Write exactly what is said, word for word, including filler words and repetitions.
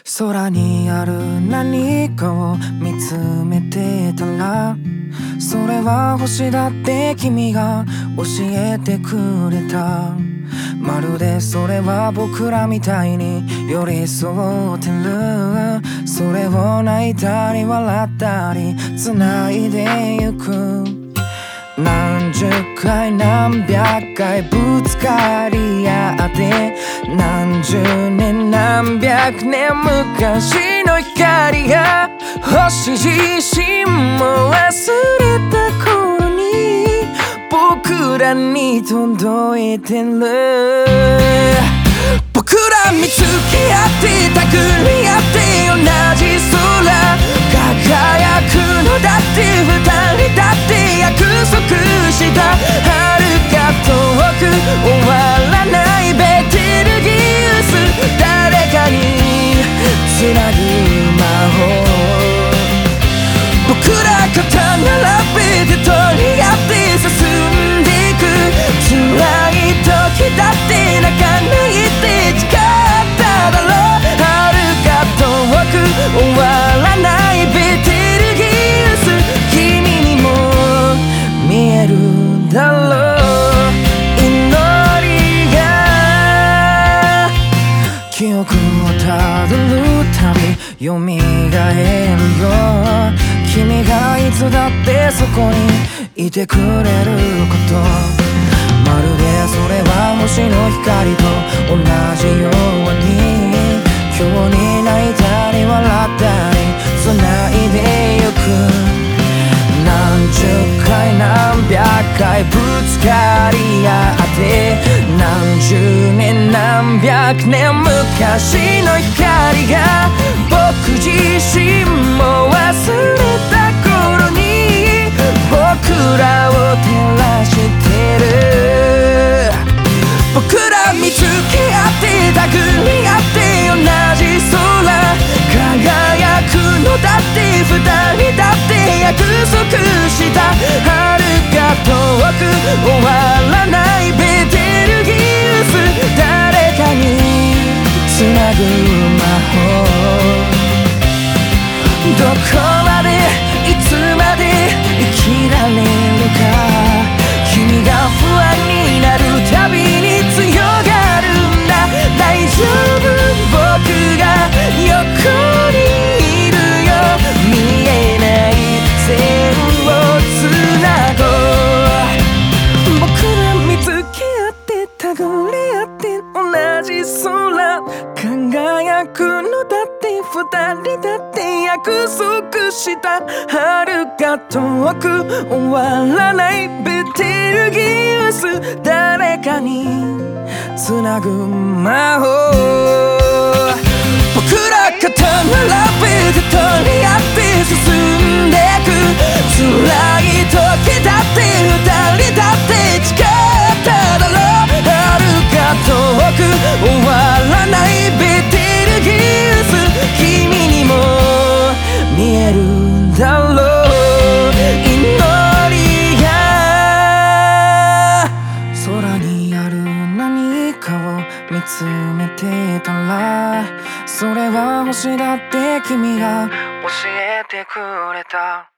空にある何かを見つめてたら、それは星だって君が教えてくれた。まるでそれは僕らみたいに寄り添ってる。それを泣いたり笑ったり繋いでゆく。何十回何百回ぶつかり合って、何十年何百年昔の光が星自身も忘れた頃に僕らに届いてる。僕ら見つけ合ってたぐり合って同じ空輝くのだって二人だって約束した遥か遠く終わらないベテルギウス、誰かにつなぐ魔法。僕ら肩並べて取り合って進んでいく。辛い時だって泣かないって誓っただろう。遥か遠く終わらないベテルギウス、君にも見えるだろう。祈りが記憶をたどるたび蘇るよ。君がいつだってそこにいてくれること、まるでそれは星の光と同じように今日に泣いたり笑ったり繋いでゆく。何十回何百回ぶつかり合って何十年何百年昔の光が僕自身も忘れた頃に僕らを照らしてる。僕ら見つけ合ってたぐり合って同じ空輝くのだって二人だって約束した遥か遠く終わらないベテルギウス、誰かにつなぐ魔法。どこまでいつまで生きられるか、君が不安になるたびに強がるんだ。大丈夫僕が横にいるよ。見えない線をつなごう。僕ら見つけ合ってたぐり合って同じ空輝くのだって二人だって約束した遥か遠く終わらないベテルギウス、誰かにつなぐ魔法。僕ら肩並べて取り合って進んでく。辛い時だって二人だって誓っただろう。遥か遠く終わらないベテルギウス、君にも見えるだろう。祈りが空にある何かを見つめてたら、それは星だって君が教えてくれた。